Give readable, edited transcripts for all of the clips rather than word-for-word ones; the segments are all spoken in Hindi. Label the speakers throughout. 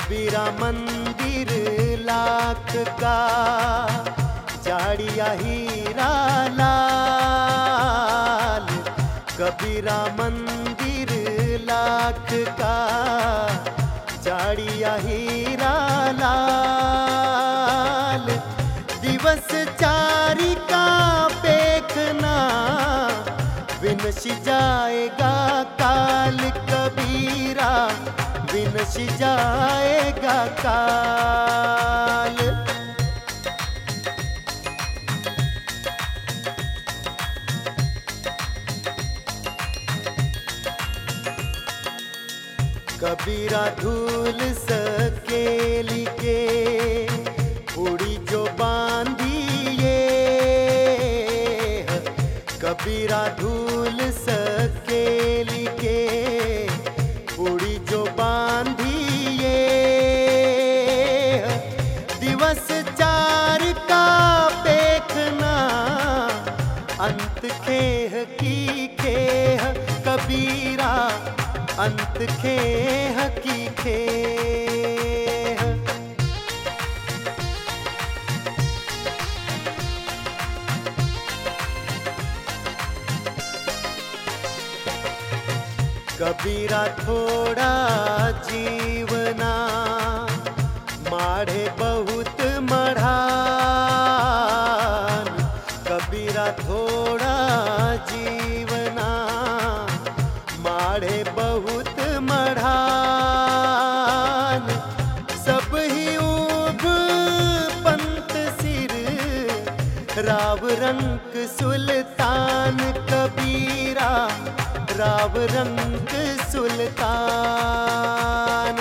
Speaker 1: कबीरा मंदिर लाख का, झाड़िया हीरा लाल। कबीरा मंदिर लाख का, झाड़िया हीरा लाल। दिवस चारि का देखना, विनश जाएगा काल कबीरा, विनश जाएगा काल। कबीरा धूल सकेली के, उड़ी जो बांधिए। कबीरा धूल सकेली के, उड़ी जो बांधिए। दिवस चार का देखना, अंत खेह की खेह कबीरा, अंत खेह की खेह। कबीरा थोड़ा जीवना, माढ़े बहुत मढ़ान। कबीरा थोड़ा जीवना, माढ़े बहुत मढ़ान। सब ही ऊब पंत सिर, राव रंक सुल्तान कबीरा, राव रंक सुल्तान।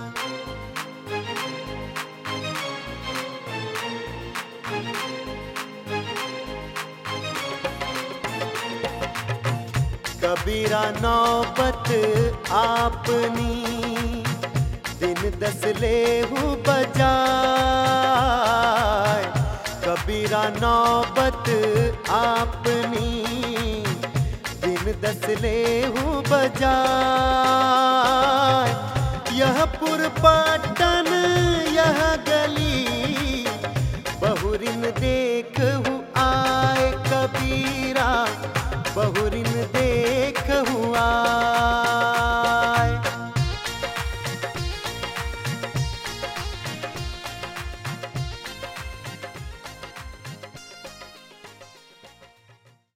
Speaker 1: कबीरा नौबत आपनी, दिन 10 लेहू बजाय। कबीरा नौबत आपनी, दिन 10 लेहू बजाय। यह पुर पाटन यह गली, बहुरिन देख